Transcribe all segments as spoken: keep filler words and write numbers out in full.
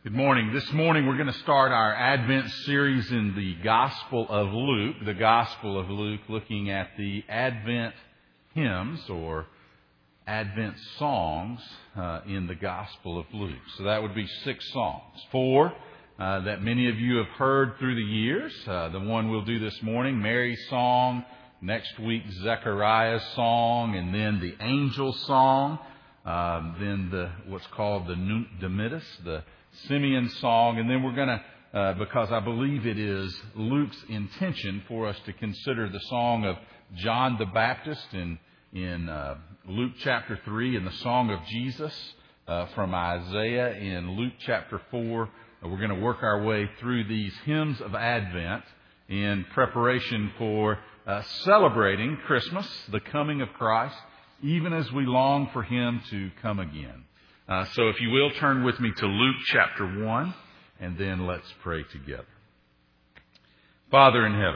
Good morning. This morning we're going to start our Advent series in the Gospel of Luke, the Gospel of Luke, looking at the Advent hymns or Advent songs uh, in the Gospel of Luke. So that would be six songs. Four uh, that many of you have heard through the years. Uh, the one we'll do this morning, Mary's song. Next week, Zechariah's song, and then the Angel song. Um, then the what's called the Nuntamidus, the Simeon song, and then we're going to, uh, because I believe it is Luke's intention for us to consider the song of John the Baptist in in uh, Luke chapter three, and the song of Jesus uh, from Isaiah in Luke chapter four. Uh, we're going to work our way through these hymns of Advent in preparation for uh, celebrating Christmas, the coming of Christ, even as we long for Him to come again. Uh, so if you will, turn with me to Luke chapter one, and then let's pray together. Father in heaven,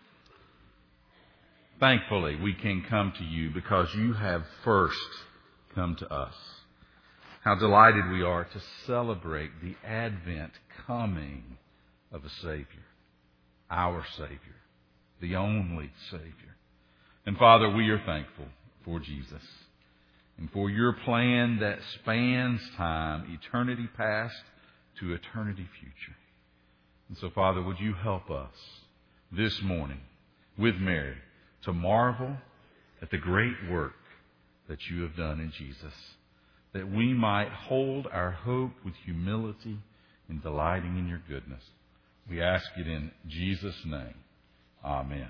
thankfully we can come to you because you have first come to us. How delighted we are to celebrate the Advent coming of a Savior, our Savior, the only Savior. And Father, we are thankful for Jesus and for your plan that spans time, eternity past to eternity future. And so, Father, would you help us this morning with Mary to marvel at the great work that you have done in Jesus, that we might hold our hope with humility and delighting in your goodness. We ask it in Jesus' name. Amen.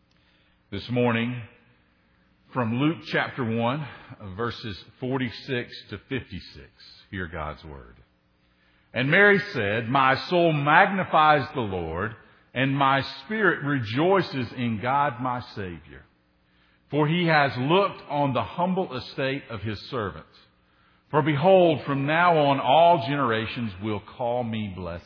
This morning, from Luke chapter one, verses forty-six to fifty-six, hear God's word. And Mary said, "My soul magnifies the Lord, and my spirit rejoices in God my Savior. For he has looked on the humble estate of his servant. For behold, from now on all generations will call me blessed.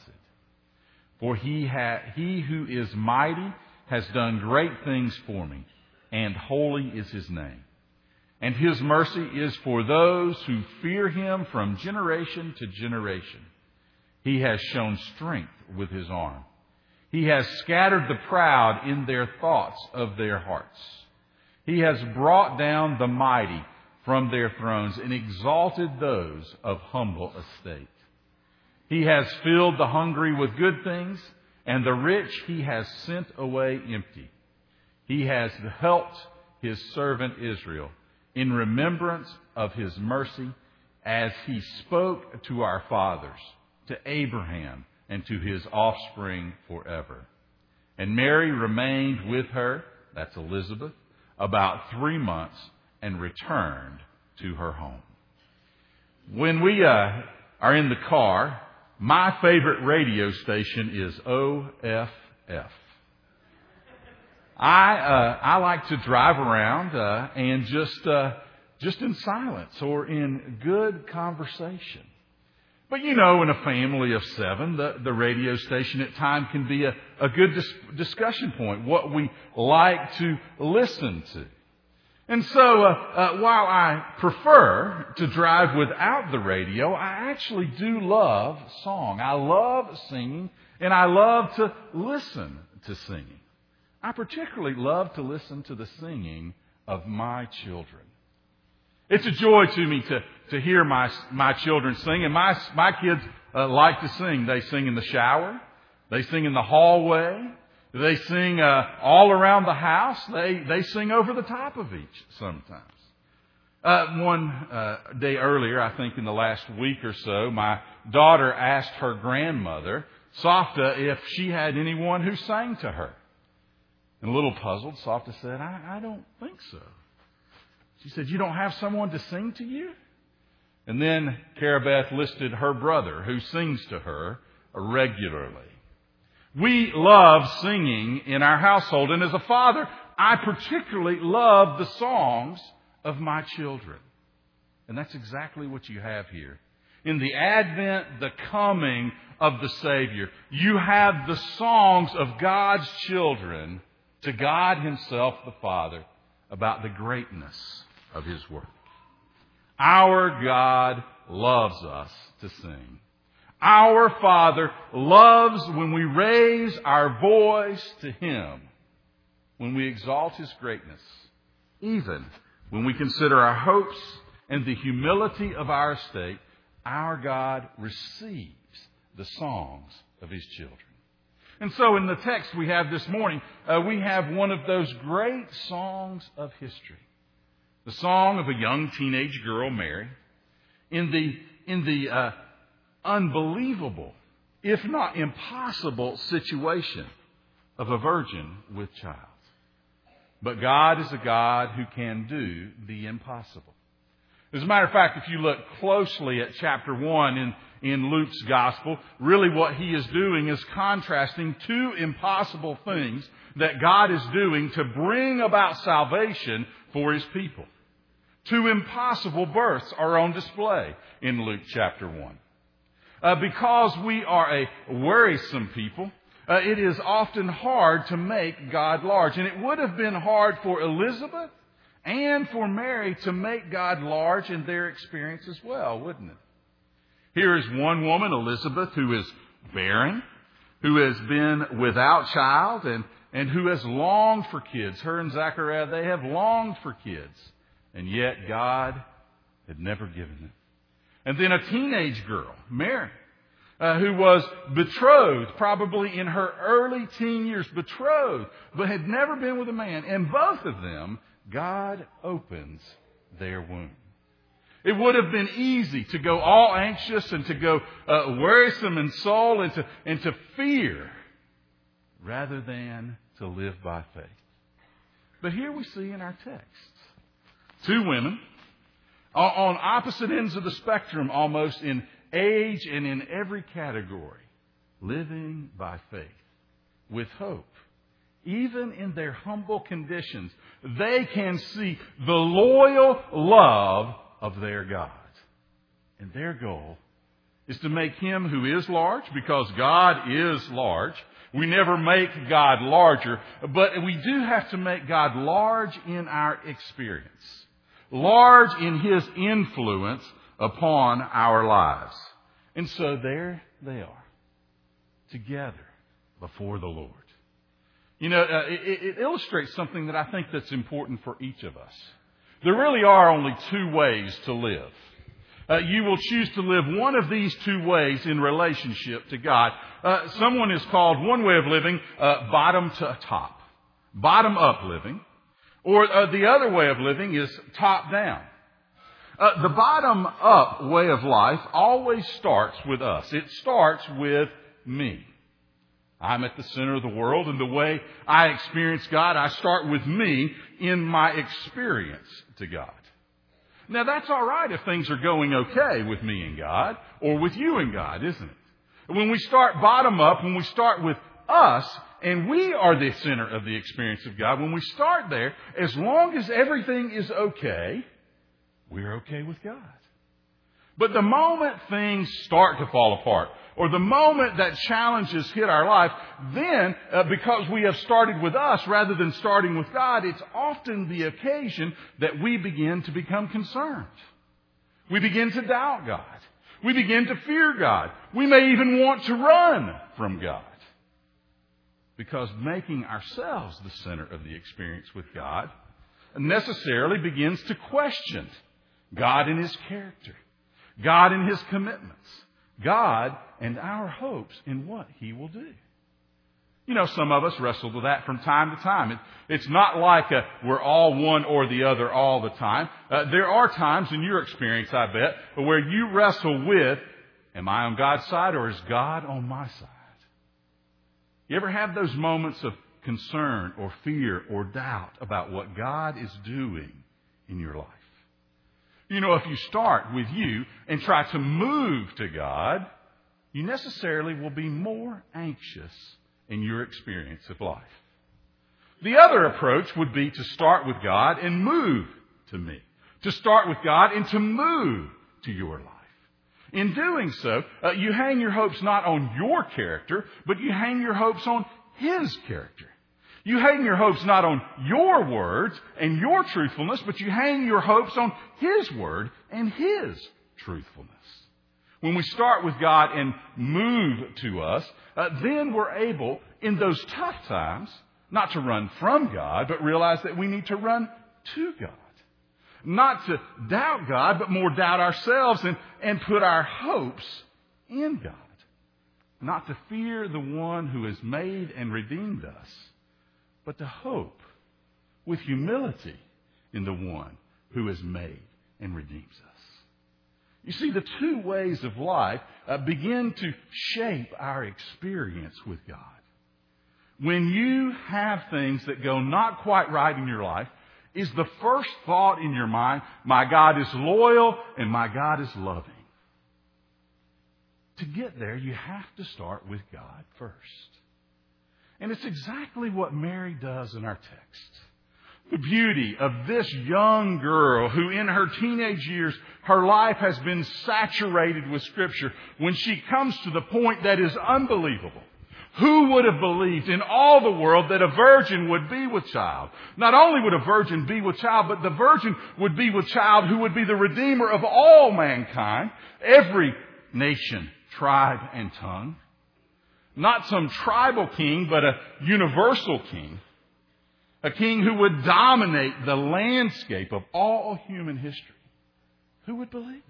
For he, ha- he who is mighty has done great things for me, and holy is his name. And his mercy is for those who fear him from generation to generation. He has shown strength with his arm. He has scattered the proud in their thoughts of their hearts. He has brought down the mighty from their thrones and exalted those of humble estate. He has filled the hungry with good things, and the rich he has sent away empty. He has helped his servant Israel in remembrance of his mercy, as he spoke to our fathers, to Abraham, and to his offspring forever." And Mary remained with her, that's Elizabeth, about three months and returned to her home. When we uh, are in the car, my favorite radio station is O F F. I uh, I like to drive around uh, and just uh, just in silence or in good conversation. But you know, in a family of seven, the, the radio station at times can be a, a good dis- discussion point, what we like to listen to. And so uh, uh, while I prefer to drive without the radio, I actually do love song. I love singing, and I love to listen to singing. I particularly love to listen to the singing of my children. It's a joy to me to, to hear my my children sing. And my, my kids uh, like to sing. They sing in the shower. They sing in the hallway. They sing uh, all around the house. They, they sing over the top of each sometimes. Uh, one uh, day earlier, I think in the last week or so, my daughter asked her grandmother, Safta, if she had anyone who sang to her. And a little puzzled, Safta said, I, I don't think so. She said, "You don't have someone to sing to you?" And then Carabeth listed her brother who sings to her regularly. We love singing in our household. And as a father, I particularly love the songs of my children. And that's exactly what you have here. In the Advent, the coming of the Savior, you have the songs of God's children to God Himself, the Father, about the greatness of His work. Our God loves us to sing. Our Father loves when we raise our voice to Him, when we exalt His greatness, even when we consider our hopes and the humility of our estate. Our God receives the songs of His children. And so in the text we have this morning, uh, we have one of those great songs of history. The song of a young teenage girl, Mary, in the, in the uh, unbelievable, if not impossible, situation of a virgin with child. But God is a God who can do the impossible. As a matter of fact, if you look closely at chapter one in, in Luke's gospel, really what he is doing is contrasting two impossible things that God is doing to bring about salvation for His people. Two impossible births are on display in Luke chapter one. Uh, because we are a worrisome people, uh, it is often hard to make God large. And it would have been hard for Elizabeth and for Mary to make God large in their experience as well, wouldn't it? Here is one woman, Elizabeth, who is barren, who has been without child, and, and who has longed for kids. Her and Zechariah, they have longed for kids. And yet God had never given them. And then a teenage girl, Mary, uh, who was betrothed, probably in her early teen years, betrothed, but had never been with a man. And both of them, God opens their womb. It would have been easy to go all anxious and to go uh, worrisome in soul and to, and to fear rather than to live by faith. But here we see in our text two women on opposite ends of the spectrum, almost in age and in every category, living by faith with hope. Even in their humble conditions, they can see the loyal love of their God. And their goal is to make Him who is large, because God is large. We never make God larger, but we do have to make God large in our experience, large in His influence upon our lives. And so there they are, together before the Lord. You know, uh, it, it illustrates something that I think that's important for each of us. There really are only two ways to live. Uh, you will choose to live one of these two ways in relationship to God. Uh, someone has called one way of living uh, bottom to top, bottom up living. Or uh, the other way of living is top down. Uh, the bottom up way of life always starts with us. It starts with me. I'm at the center of the world, and the way I experience God, I start with me in my experience to God. Now, that's all right if things are going okay with me and God, or with you and God, isn't it? When we start bottom up, when we start with us, and we are the center of the experience of God, when we start there, as long as everything is okay, we're okay with God. But the moment things start to fall apart, or the moment that challenges hit our life, then, uh, because we have started with us rather than starting with God, it's often the occasion that we begin to become concerned. We begin to doubt God. We begin to fear God. We may even want to run from God. Because making ourselves the center of the experience with God necessarily begins to question God and His character, God and His commitments, God and our hopes in what He will do. You know, some of us wrestle with that from time to time. It, it's not like a, we're all one or the other all the time. Uh, there are times in your experience, I bet, where you wrestle with, am I on God's side or is God on my side? You ever have those moments of concern or fear or doubt about what God is doing in your life? You know, if you start with you and try to move to God, you necessarily will be more anxious in your experience of life. The other approach would be to start with God and move to me. To start with God and to move to your life. In doing so, uh, you hang your hopes not on your character, but you hang your hopes on His character. You hang your hopes not on your words and your truthfulness, but you hang your hopes on His word and His truthfulness. when we start with God and move to us, uh, then we're able, in those tough times, not to run from God, but realize that we need to run to God. Not to doubt God, but more doubt ourselves and, and put our hopes in God. Not to fear the one who has made and redeemed us, but to hope with humility in the one who has made and redeems us. You see, the two ways of life uh, begin to shape our experience with God. When you have things that go not quite right in your life, is the first thought in your mind, my God is loyal and my God is loving. To get there, you have to start with God first. And it's exactly what Mary does in our text. The beauty of this young girl who in her teenage years, her life has been saturated with Scripture, when she comes to the point that is unbelievable. Who would have believed in all the world that a virgin would be with child? Not only would a virgin be with child, but the virgin would be with child who would be the Redeemer of all mankind, every nation, tribe, and tongue. Not some tribal king, but a universal king. A king who would dominate the landscape of all human history. Who would believe?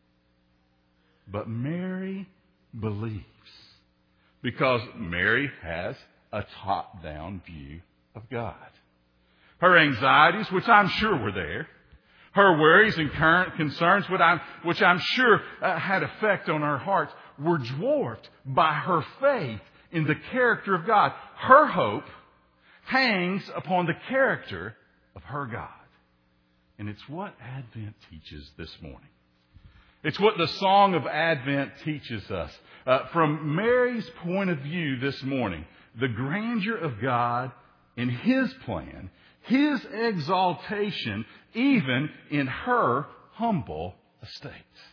But Mary believes. Because Mary has a top-down view of God. Her anxieties, which I'm sure were there, her worries and current concerns, which I'm, which I'm sure uh, had effect on her heart, were dwarfed by her faith in the character of God. Her hope hangs upon the character of her God. And it's what Advent teaches this morning. It's what the song of Advent teaches us. Uh, from Mary's point of view this morning, the grandeur of God in His plan, His exaltation, even in her humble estate.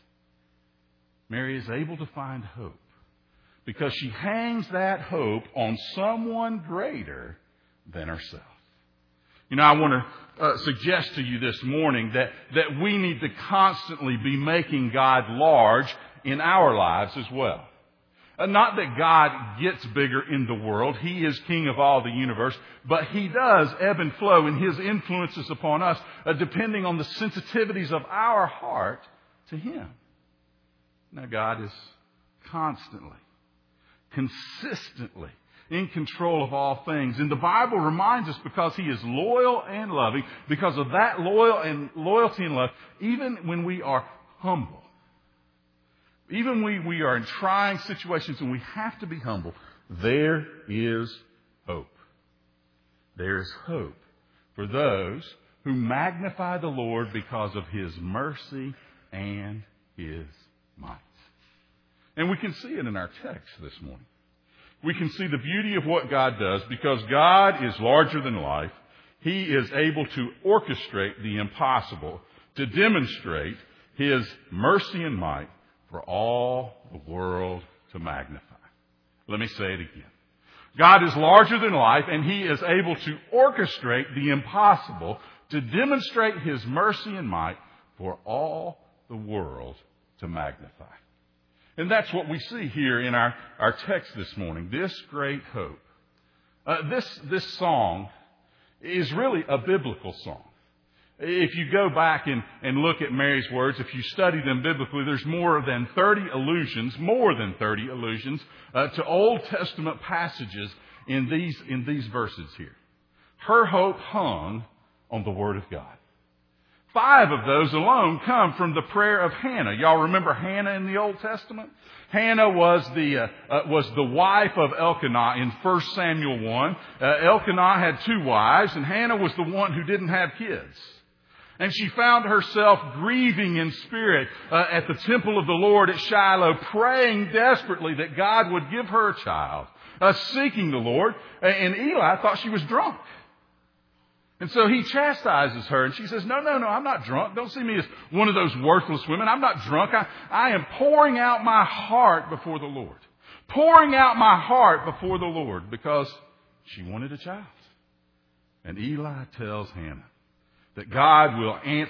Mary is able to find hope because she hangs that hope on someone greater than herself. You know, I want to uh, suggest to you this morning that, that we need to constantly be making God large in our lives as well. Uh, not that God gets bigger in the world. He is King of all the universe. But He does ebb and flow in His influences upon us, uh, depending on the sensitivities of our heart to Him. Now, God is constantly, consistently in control of all things. And the Bible reminds us, because He is loyal and loving, because of that loyal and loyalty and love, even when we are humble, even when we are in trying situations and we have to be humble, there is hope. There is hope for those who magnify the Lord because of His mercy and His might. And we can see it in our text this morning. We can see the beauty of what God does because God is larger than life. He is able to orchestrate the impossible to demonstrate His mercy and might for all the world to magnify. Let me say it again. God is larger than life, and He is able to orchestrate the impossible to demonstrate His mercy and might for all the world to magnify. And that's what we see here in our, our text this morning, this great hope. Uh, this, this song is really a biblical song. If you go back and, and look at Mary's words, if you study them biblically, there's more than thirty allusions, more than thirty allusions uh, to Old Testament passages in these, in these verses here. Her hope hung on the Word of God. Five of those alone come from the prayer of Hannah. Y'all remember Hannah in the Old Testament? Hannah was the uh, uh, was the wife of Elkanah in First Samuel one. Uh, Elkanah had two wives, and Hannah was the one who didn't have kids. And she found herself grieving in spirit uh, at the temple of the Lord at Shiloh, praying desperately that God would give her a child, uh, seeking the Lord. And Eli thought she was drunk. And so he chastises her, and she says, no, no, no, I'm not drunk. Don't see me as one of those worthless women. I'm not drunk. I, I am pouring out my heart before the Lord. Pouring out my heart before the Lord because she wanted a child. And Eli tells Hannah that God will answer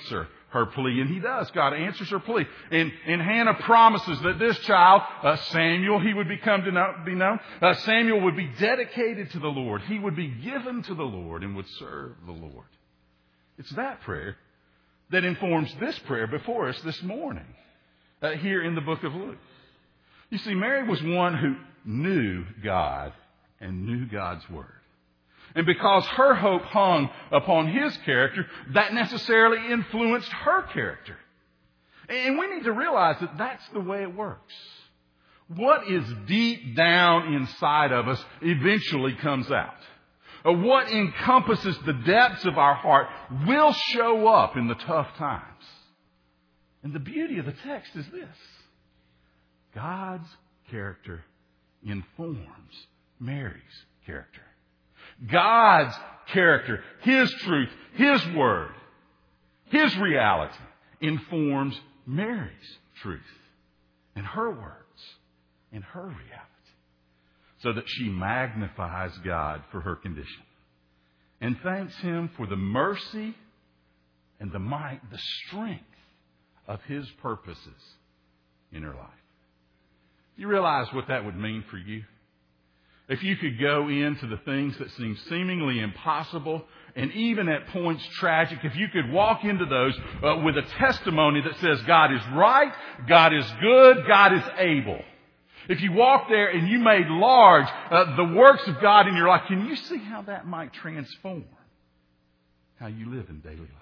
her plea. And He does. God answers her plea. And, and Hannah promises that this child, uh, Samuel, he would become to know, be known. Uh, Samuel would be dedicated to the Lord. He would be given to the Lord and would serve the Lord. It's that prayer that informs this prayer before us this morning, uh, here in the book of Luke. You see, Mary was one who knew God and knew God's Word. And because her hope hung upon His character, that necessarily influenced her character. And we need to realize that that's the way it works. What is deep down inside of us eventually comes out. What encompasses the depths of our heart will show up in the tough times. And the beauty of the text is this: God's character informs Mary's character. God's character, His truth, His Word, His reality informs Mary's truth and her words and her reality, so that she magnifies God for her condition and thanks Him for the mercy and the might, the strength of His purposes in her life. You realize what that would mean for you? If you could go into the things that seem seemingly impossible and even at points tragic, if you could walk into those uh, with a testimony that says God is right, God is good, God is able. If you walk there and you made large uh, the works of God in your life, can you see how that might transform how you live in daily life?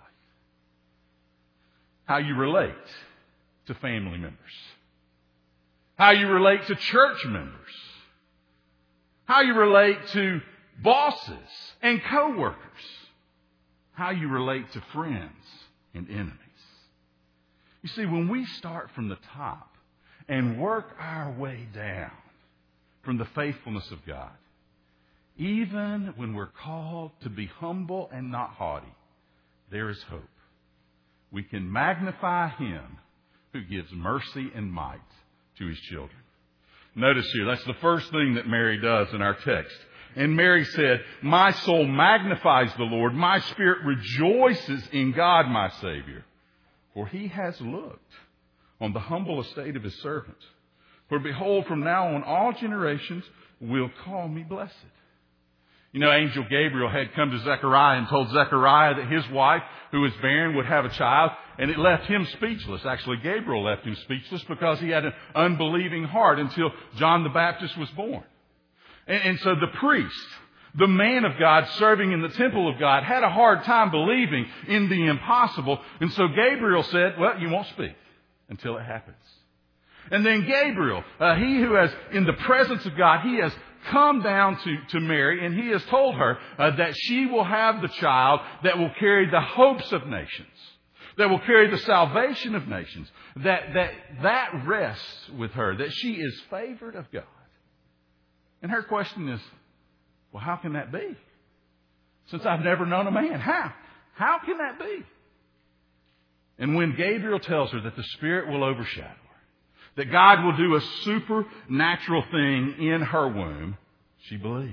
How you relate to family members. How you relate to church members. How you relate to bosses and co-workers. How you relate to friends and enemies. You see, when we start from the top and work our way down from the faithfulness of God, even when we're called to be humble and not haughty, there is hope. We can magnify Him who gives mercy and might to His children. Notice here, that's the first thing that Mary does in our text. And Mary said, "My soul magnifies the Lord. My spirit rejoices in God my Savior. For He has looked on the humble estate of His servant. For behold, from now on all generations will call me blessed." You know, Angel Gabriel had come to Zechariah and told Zechariah that his wife, who was barren, would have a child, and it left him speechless. Actually, Gabriel left him speechless because he had an unbelieving heart until John the Baptist was born. And, and so the priest, the man of God serving in the temple of God, had a hard time believing in the impossible. And so Gabriel said, "Well, you won't speak until it happens." And then Gabriel, uh, he who has, in the presence of God, he has come down to, to Mary, and he has told her uh, that she will have the child that will carry the hopes of nations, that will carry the salvation of nations, that that that rests with her, that she is favored of God. And her question is, well, how can that be? Since I've never known a man, how? How can that be? And when Gabriel tells her that the Spirit will overshadow her, that God will do a supernatural thing in her womb, she believes.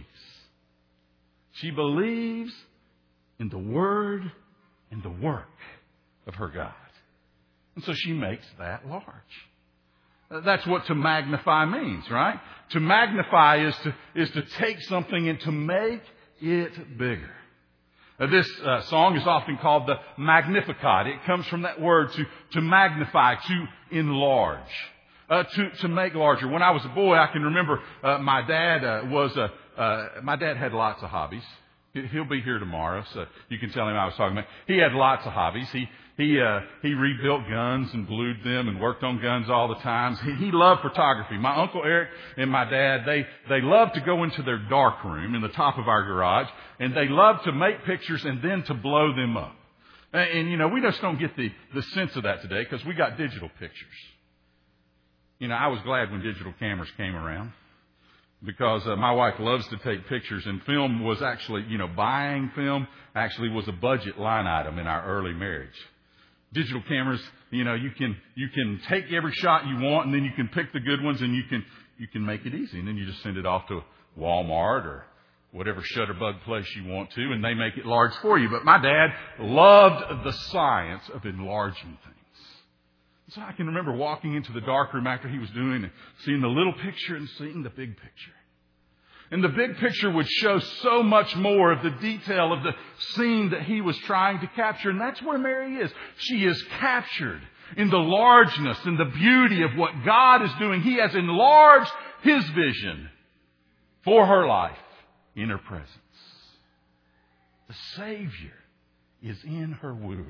She believes in the Word and the work of her God. And so she makes that large. That's what to magnify means, right? To magnify is to, is to take something and to make it bigger. Uh, this uh, song is often called the Magnificat. It comes from that word to, to magnify, to enlarge. Uh, to, to make larger. When I was a boy, I can remember uh, my dad uh, was a, uh, my dad had lots of hobbies. He'll be here tomorrow, so you can tell him I was talking about. He had lots of hobbies. He he uh, he rebuilt guns and glued them and worked on guns all the time. He, he loved photography. My Uncle Eric and my dad, they they loved to go into their dark room in the top of our garage, and they loved to make pictures and then to blow them up. And, and you know, we just don't get the, the sense of that today because we got digital pictures. You know, I was glad when digital cameras came around because uh, my wife loves to take pictures, and film was actually, you know, buying film actually was a budget line item in our early marriage. Digital cameras, you know, you can you can take every shot you want, and then you can pick the good ones, and you can you can make it easy, and then you just send it off to Walmart or whatever Shutterbug place you want to, and they make it large for you. But my dad loved the science of enlarging things. So I can remember walking into the darkroom after he was doing it, seeing the little picture and seeing the big picture. And the big picture would show so much more of the detail of the scene that he was trying to capture. And that's where Mary is. She is captured in the largeness and the beauty of what God is doing. He has enlarged His vision for her life in her presence. The Savior is in her womb.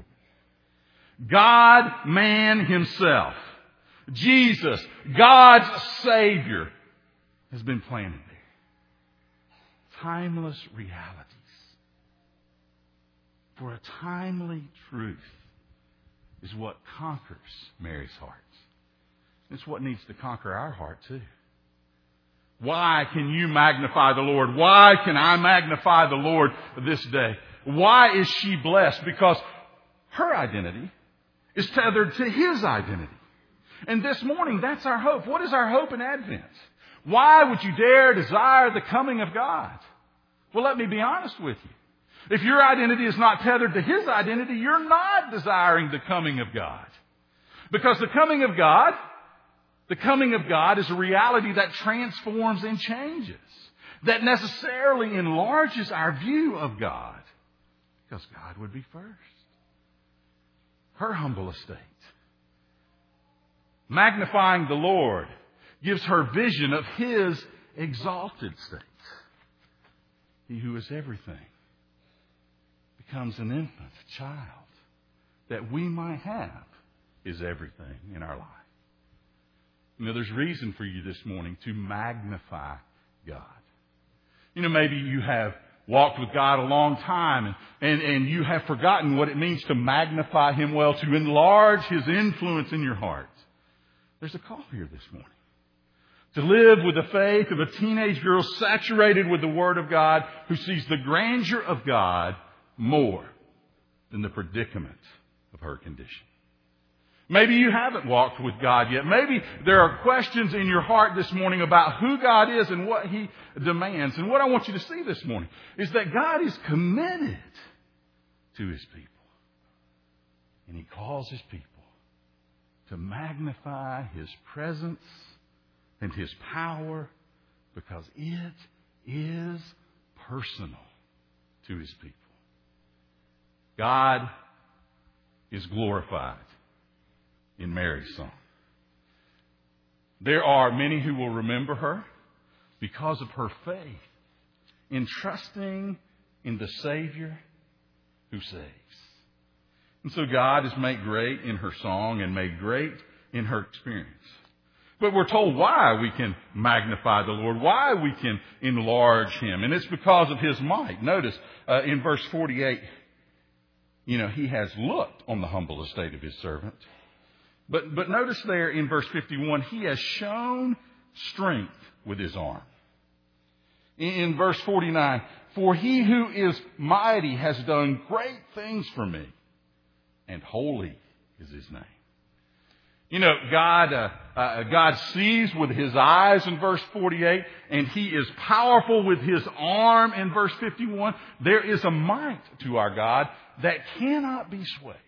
God, man Himself, Jesus, God's Savior, has been planted there. Timeless realities for a timely truth is what conquers Mary's heart. It's what needs to conquer our heart too. Why can you magnify the Lord? Why can I magnify the Lord this day? Why is she blessed? Because her identity is tethered to His identity. And this morning, that's our hope. What is our hope in Advent? Why would you dare desire the coming of God? Well, let me be honest with you. If your identity is not tethered to His identity, you're not desiring the coming of God. Because the coming of God, the coming of God is a reality that transforms and changes. That necessarily enlarges our view of God. Because God would be first. Her humble estate, magnifying the Lord, gives her vision of His exalted state. He who is everything becomes an infant child that we might have His everything in our life. You know, there's reason for you this morning to magnify God. You know, maybe you have walked with God a long time and, and, and you have forgotten what it means to magnify Him well, to enlarge His influence in your heart. There's a call here this morning. To live with the faith of a teenage girl saturated with the Word of God who sees the grandeur of God more than the predicament of her condition. Maybe you haven't walked with God yet. Maybe there are questions in your heart this morning about who God is and what He demands. And what I want you to see this morning is that God is committed to His people. And He calls His people to magnify His presence and His power because it is personal to His people. God is glorified in Mary's song. There are many who will remember her because of her faith in trusting in the Savior who saves. And so God is made great in her song and made great in her experience. But we're told why we can magnify the Lord, why we can enlarge Him. And it's because of His might. Notice uh, in verse forty-eight, you know, He has looked on the humble estate of His servant. But, but notice there in verse fifty-one, He has shown strength with His arm. In, in verse forty-nine, for He who is mighty has done great things for me, and holy is His name. You know, God, uh, uh, God sees with His eyes in verse forty-eight, and He is powerful with His arm in verse fifty-one. There is a might to our God that cannot be swayed.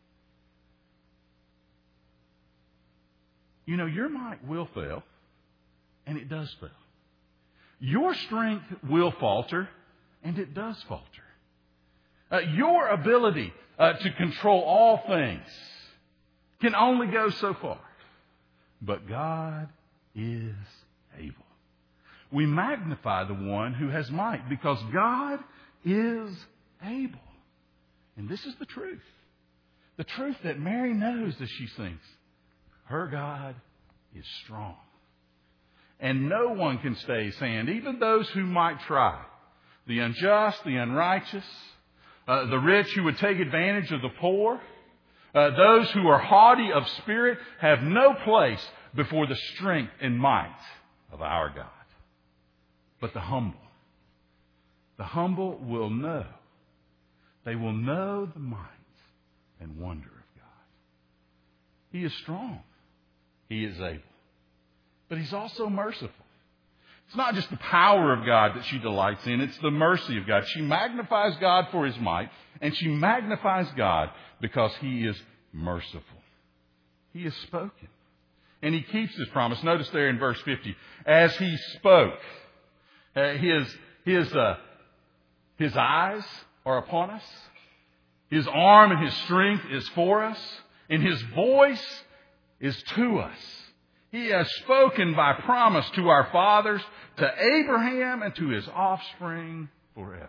You know, your might will fail, and it does fail. Your strength will falter, and it does falter. Uh, your ability uh, to control all things can only go so far. But God is able. We magnify the one who has might because God is able. And this is the truth. The truth that Mary knows as she sings. Her God is strong. And no one can stay His hand, even those who might try. The unjust, the unrighteous, uh, the rich who would take advantage of the poor. Uh, those who are haughty of spirit have no place before the strength and might of our God. But the humble, the humble will know. They will know the might and wonder of God. He is strong. He is able. But He's also merciful. It's not just the power of God that she delights in. It's the mercy of God. She magnifies God for His might, and she magnifies God because He is merciful. He has spoken, and He keeps His promise. Notice there in verse fifty, as He spoke, uh, His, his, uh, his eyes are upon us. His arm and His strength is for us, and His voice is to us. He has spoken by promise to our fathers, to Abraham, and to his offspring forever.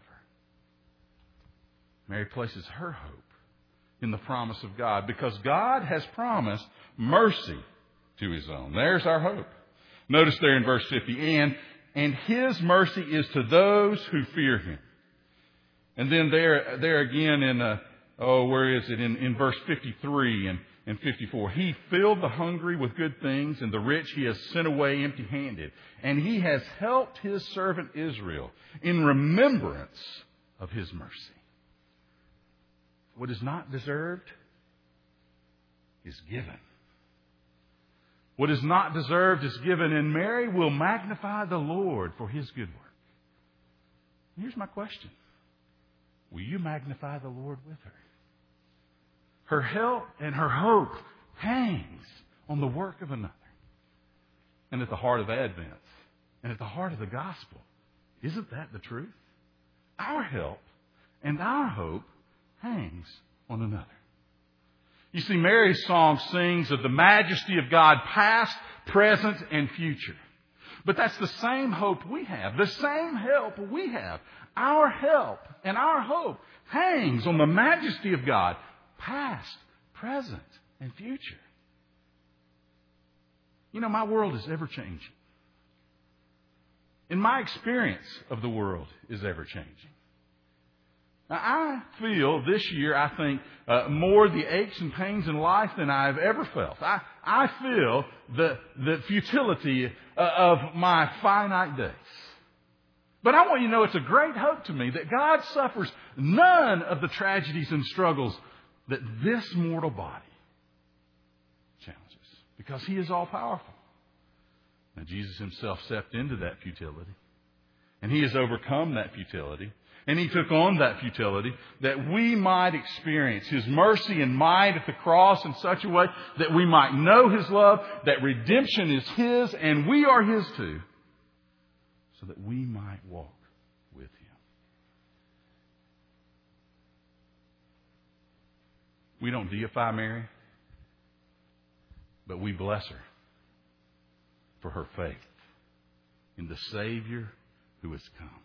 Mary places her hope in the promise of God because God has promised mercy to His own. There's our hope. Notice there in verse fifty, and, and His mercy is to those who fear Him. And then there, there again in, uh, oh, where is it? In, in verse fifty-three and And fifty-four, He filled the hungry with good things, and the rich He has sent away empty-handed. And He has helped His servant Israel in remembrance of His mercy. What is not deserved is given. What is not deserved is given, and Mary will magnify the Lord for His good work. Here's my question. Will you magnify the Lord with her? Her help and her hope hangs on the work of another. And at the heart of Advent, and at the heart of the gospel, isn't that the truth? Our help and our hope hangs on another. You see, Mary's song sings of the majesty of God, past, present, and future. But that's the same hope we have, the same help we have. Our help and our hope hangs on the majesty of God, past, present, and future. You know, my world is ever changing. And my experience of the world is ever changing. Now, I feel this year, I think, uh, more the aches and pains in life than I've ever felt. I, I feel the, the futility uh, of my finite days. But I want you to know it's a great hope to me that God suffers none of the tragedies and struggles that this mortal body challenges, because He is all powerful. Now, Jesus Himself stepped into that futility, and He has overcome that futility, and He took on that futility that we might experience His mercy and might at the cross in such a way that we might know His love, that redemption is His and we are His too, so that we might walk with Him. We don't deify Mary, but we bless her for her faith in the Savior who has come.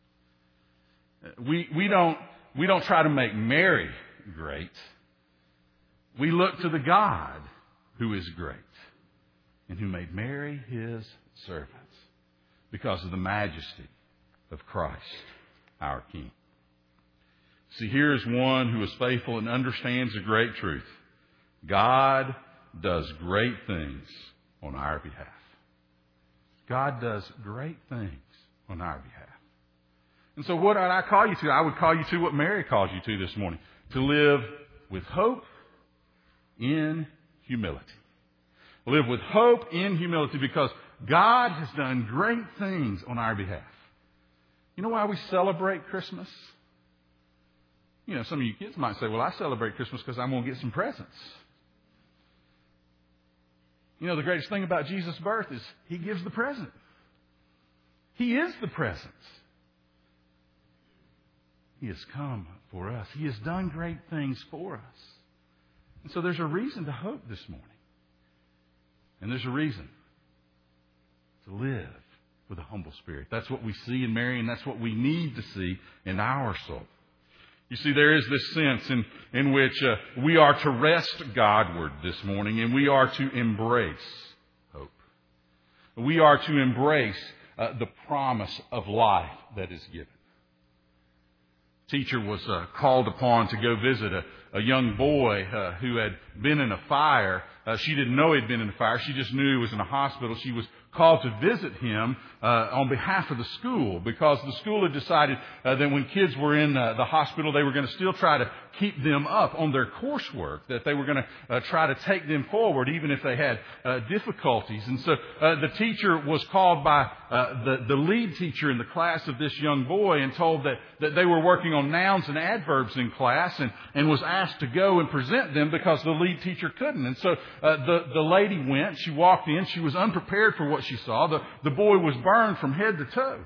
We, we, don't, we don't try to make Mary great. We look to the God who is great and who made Mary His servant because of the majesty of Christ, our King. See, here is one who is faithful and understands the great truth. God does great things on our behalf. God does great things on our behalf. And so what would I call you to? I would call you to what Mary calls you to this morning. To live with hope in humility. Live with hope in humility because God has done great things on our behalf. You know why we celebrate Christmas? You know, some of you kids might say, well, I celebrate Christmas because I'm going to get some presents. You know, the greatest thing about Jesus' birth is He gives the present. He is the present. He has come for us. He has done great things for us. And so there's a reason to hope this morning. And there's a reason to live with a humble spirit. That's what we see in Mary, and that's what we need to see in our soul. You see, there is this sense in, in which uh, we are to rest Godward this morning, and we are to embrace hope. We are to embrace uh, the promise of life that is given. Teacher was uh, called upon to go visit a, a young boy uh, who had been in a fire. Uh, she didn't know he'd been in a fire. She just knew he was in a hospital. She was called to visit him uh, on behalf of the school, because the school had decided uh, that when kids were in uh, the hospital, they were going to still try to keep them up on their coursework, that they were going to uh, try to take them forward even if they had uh, difficulties. And so uh, the teacher was called by uh, the, the lead teacher in the class of this young boy and told that, that they were working on nouns and adverbs in class, and, and was asked to go and present them because the lead teacher couldn't. And so uh, the, the lady went, she walked in, she was unprepared for what she saw. The, the boy was burned from head to toe.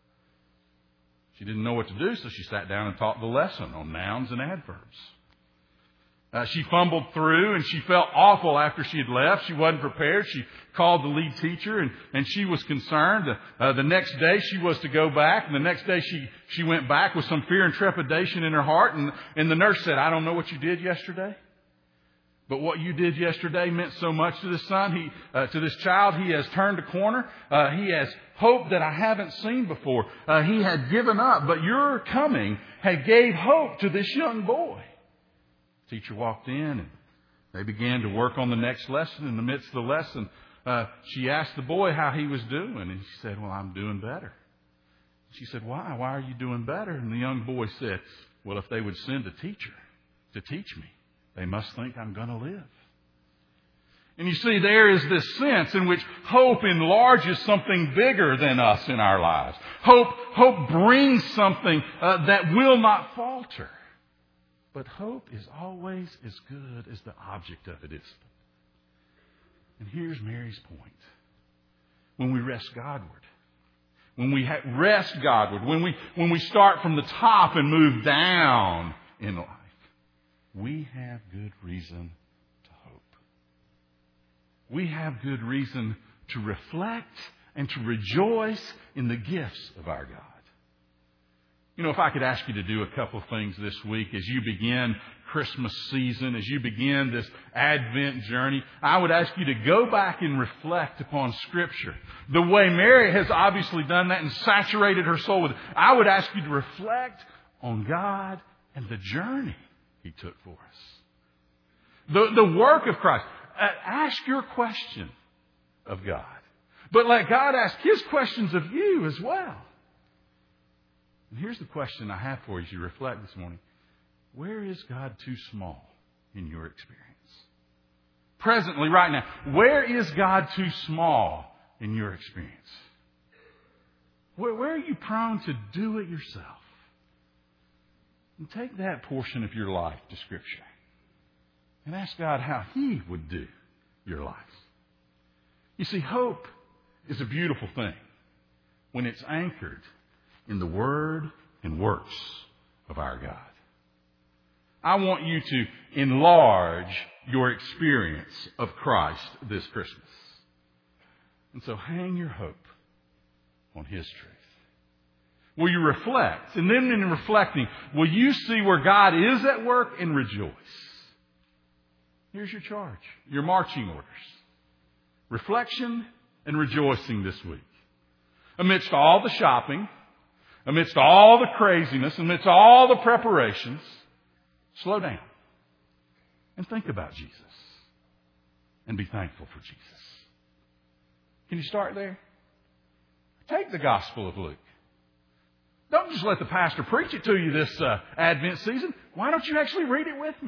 She didn't know what to do, so she sat down and taught the lesson on nouns and adverbs. Uh, she fumbled through, and she felt awful after she had left. She wasn't prepared. She called the lead teacher, and, and she was concerned. Uh, the next day she was to go back, and the next day she, she went back with some fear and trepidation in her heart. And, and the nurse said, "I don't know what you did yesterday, but what you did yesterday meant so much to this son, he, uh, to this child. He has turned a corner. Uh, he has hope that I haven't seen before. Uh, he had given up, but your coming had gave hope to this young boy." The teacher walked in, and they began to work on the next lesson. In the midst of the lesson, uh, she asked the boy how he was doing, and he said, "Well, I'm doing better." She said, "Why? Why are you doing better?" And the young boy said, "Well, if they would send a teacher to teach me, they must think I'm going to live." And you see, there is this sense in which hope enlarges something bigger than us in our lives. Hope, hope brings something uh, that will not falter. But hope is always as good as the object of it is. And here's Mary's point. When we rest Godward, when we ha- rest Godward, when we, when we start from the top and move down in life, we have good reason to hope. We have good reason to reflect and to rejoice in the gifts of our God. You know, if I could ask you to do a couple of things this week as you begin Christmas season, as you begin this Advent journey, I would ask you to go back and reflect upon Scripture. The way Mary has obviously done that and saturated her soul with it. I would ask you to reflect on God and the journey He took for us. The, the work of Christ. Uh, ask your question of God. But let God ask His questions of you as well. And here's the question I have for you as you reflect this morning. Where is God too small in your experience? Presently, right now, where is God too small in your experience? Where, where are you prone to do it yourself? And take that portion of your life to Scripture and ask God how He would do your life. You see, hope is a beautiful thing when it's anchored in the Word and works of our God. I want you to enlarge your experience of Christ this Christmas. And so hang your hope on His truth. Will you reflect? And then in reflecting, will you see where God is at work and rejoice? Here's your charge, your marching orders. Reflection and rejoicing this week. Amidst all the shopping, amidst all the craziness, amidst all the preparations, slow down and think about Jesus and be thankful for Jesus. Can you start there? Take the Gospel of Luke. Don't just let the pastor preach it to you this uh, Advent season. Why don't you actually read it with me?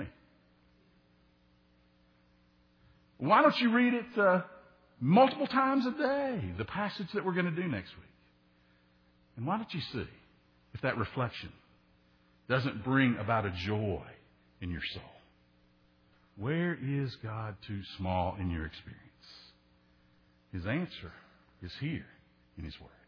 Why don't you read it uh, multiple times a day, the passage that we're going to do next week? And why don't you see if that reflection doesn't bring about a joy in your soul? Where is God too small in your experience? His answer is here in His Word.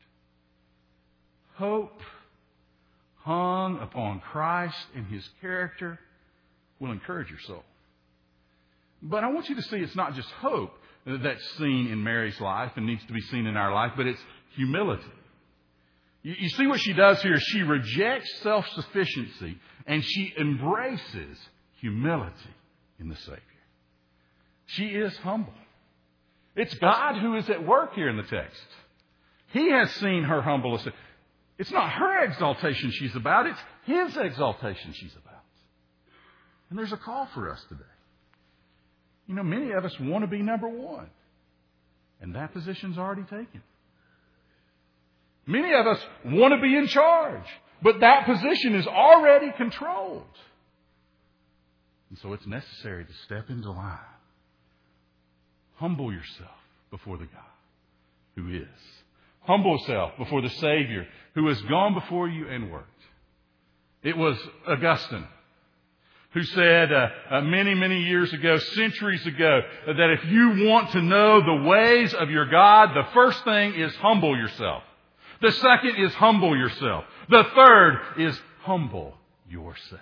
Hope hung upon Christ and His character will encourage your soul. But I want you to see it's not just hope that's seen in Mary's life and needs to be seen in our life, but it's humility. You, you see what she does here? She rejects self-sufficiency and she embraces humility in the Savior. She is humble. It's God who is at work here in the text. He has seen her humble. It's not her exaltation she's about. It's His exaltation she's about. And there's a call for us today. You know, many of us want to be number one. And that position's already taken. Many of us want to be in charge, but that position is already controlled. And so it's necessary to step into line. Humble yourself before the God who is. Humble yourself before the Savior who has gone before you and worked. It was Augustine who said uh, uh, many, many years ago, centuries ago, that if you want to know the ways of your God, the first thing is humble yourself. The second is humble yourself. The third is humble yourself.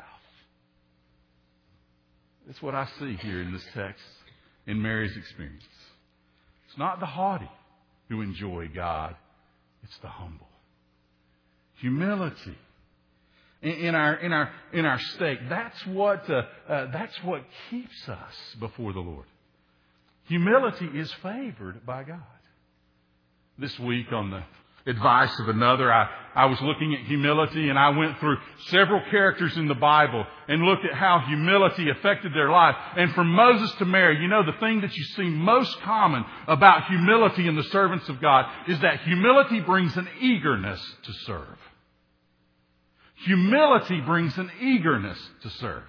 That's what I see here in this text, in Mary's experience. It's not the haughty who enjoy God. It's the humble. Humility in, in our in our in our state. That's what uh, uh, that's what keeps us before the Lord. Humility is favored by God. This week on the advice of another, I, I was looking at humility, and I went through several characters in the Bible and looked at how humility affected their life. And from Moses to Mary, you know, the thing that you see most common about humility in the servants of God is that humility brings an eagerness to serve. Humility brings an eagerness to serve.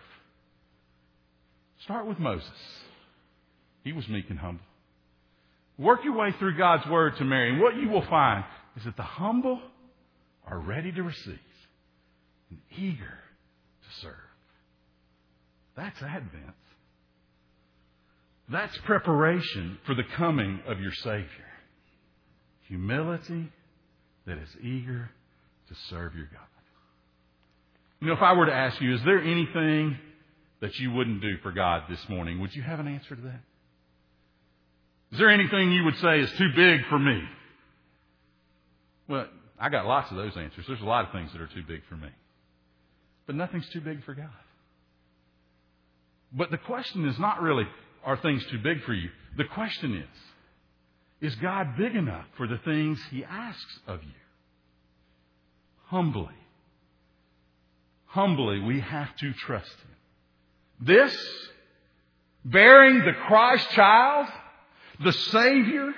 Start with Moses. He was meek and humble. Work your way through God's Word to Mary, and what you will find is that the humble are ready to receive and eager to serve. That's Advent. That's preparation for the coming of your Savior. Humility that is eager to serve your God. You know, if I were to ask you, is there anything that you wouldn't do for God this morning? Would you have an answer to that? Is there anything you would say is too big for me? Well, I got lots of those answers. There's a lot of things that are too big for me. But nothing's too big for God. But the question is not really, are things too big for you? The question is, is God big enough for the things He asks of you? Humbly. Humbly, we have to trust Him. This, bearing the Christ child, the Savior,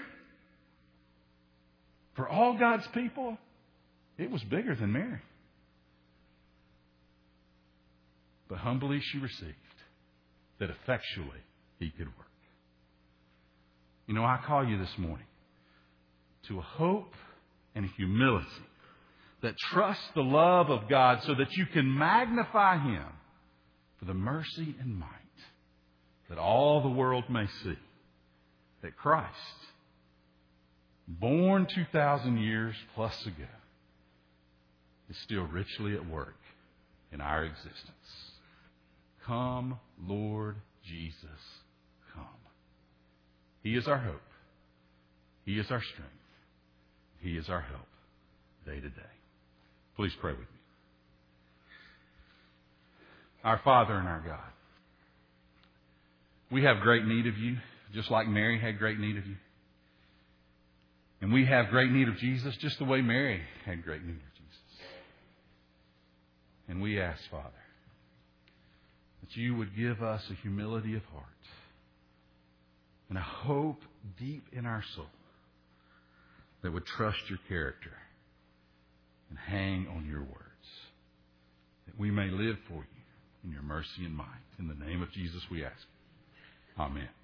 for all God's people, it was bigger than Mary. But humbly she received, that effectually He could work. You know, I call you this morning to a hope and humility that trusts the love of God so that you can magnify Him for the mercy and might, that all the world may see that Christ, born two thousand years plus ago, is still richly at work in our existence. Come, Lord Jesus, come. He is our hope. He is our strength. He is our help day to day. Please pray with me. Our Father and our God, we have great need of You, just like Mary had great need of You. And we have great need of Jesus just the way Mary had great need of Jesus. And we ask, Father, that You would give us a humility of heart and a hope deep in our soul that would trust Your character and hang on Your words, that we may live for You in Your mercy and might. In the name of Jesus we ask. Amen.